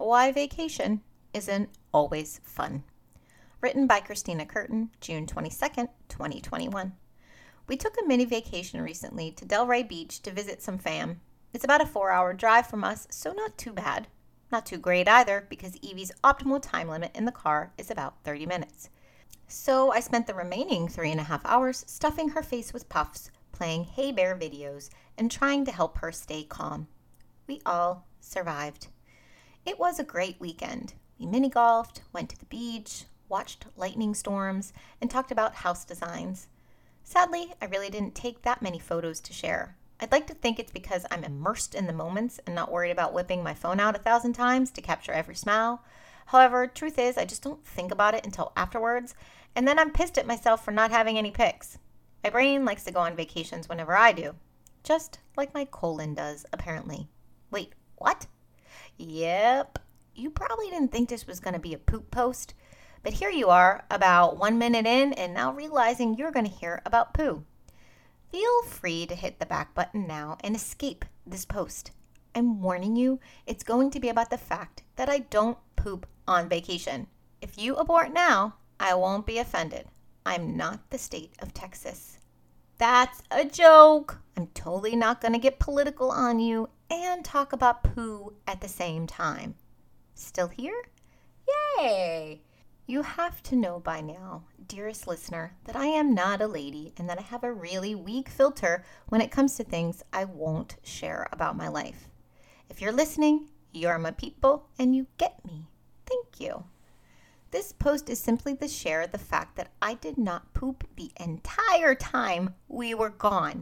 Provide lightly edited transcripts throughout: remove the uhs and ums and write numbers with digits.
Why Vacation Isn't Always Fun. Written by Christina Curtin, June 22nd, 2021. We took a mini vacation recently to Delray Beach to visit some fam. It's about a 4-hour drive from us, so not too bad. Not too great either, because Evie's optimal time limit in the car is about 30 minutes. So I spent the remaining 3.5 hours stuffing her face with puffs, playing Hey Bear videos, and trying to help her stay calm. We all survived. It was a great weekend. We mini-golfed, went to the beach, watched lightning storms, and talked about house designs. Sadly, I really didn't take that many photos to share. I'd like to think it's because I'm immersed in the moments and not worried about whipping my phone out 1,000 times to capture every smile. However, truth is, I just don't think about it until afterwards, and then I'm pissed at myself for not having any pics. My brain likes to go on vacations whenever I do. Just like my colon does, apparently. Wait, what? Yep, you probably didn't think this was going to be a poop post, but here you are, about 1 minute in, and now realizing you're going to hear about poo. Feel free to hit the back button now and escape this post. I'm warning you, it's going to be about the fact that I don't poop on vacation. If you abort now, I won't be offended. I'm not the state of Texas. That's a joke. I'm totally not going to get political on you and talk about poo at the same time. Still here? Yay! You have to know by now, dearest listener, that I am not a lady and that I have a really weak filter when it comes to things I won't share about my life. If you're listening, you're my people and you get me. Thank you. This post is simply to share the fact that I did not poop the entire time we were gone.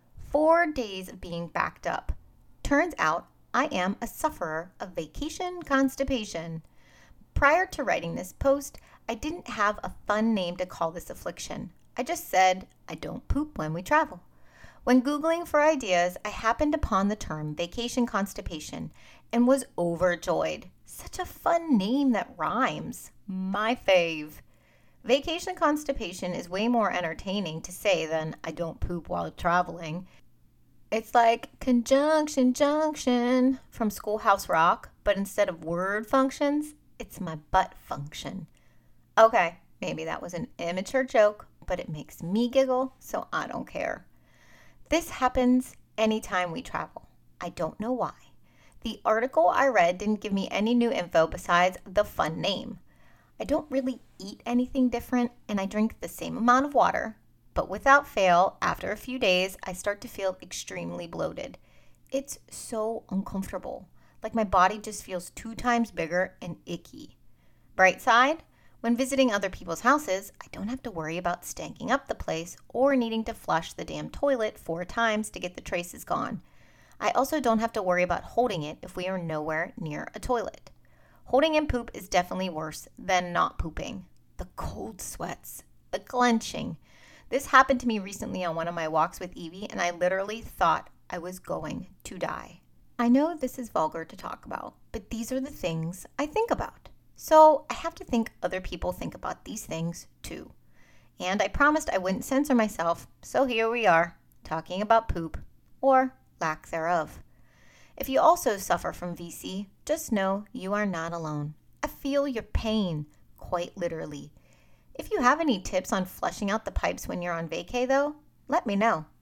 4 days of being backed up. Turns out I am a sufferer of vacation constipation. Prior to writing this post, I didn't have a fun name to call this affliction. I just said, I don't poop when we travel. When Googling for ideas, I happened upon the term vacation constipation and was overjoyed. Such a fun name that rhymes. My fave. Vacation constipation is way more entertaining to say than I don't poop while traveling. It's like conjunction junction from Schoolhouse Rock, but instead of word functions, it's my butt function. Okay, maybe that was an immature joke, but it makes me giggle, so I don't care. This happens anytime we travel. I don't know why. The article I read didn't give me any new info besides the fun name. I don't really eat anything different, and I drink the same amount of water, but without fail, after a few days, I start to feel extremely bloated. It's so uncomfortable. Like my body just feels 2 times bigger and icky. Bright side, when visiting other people's houses, I don't have to worry about stanking up the place or needing to flush the damn toilet 4 times to get the traces gone. I also don't have to worry about holding it if we are nowhere near a toilet. Holding in poop is definitely worse than not pooping. The cold sweats, the clenching. This happened to me recently on one of my walks with Evie, and I literally thought I was going to die. I know this is vulgar to talk about, but these are the things I think about. So I have to think other people think about these things too. And I promised I wouldn't censor myself, so here we are, talking about poop, or lack thereof. If you also suffer from VC, just know you are not alone. I feel your pain, quite literally. If you have any tips on flushing out the pipes when you're on vacay though, let me know.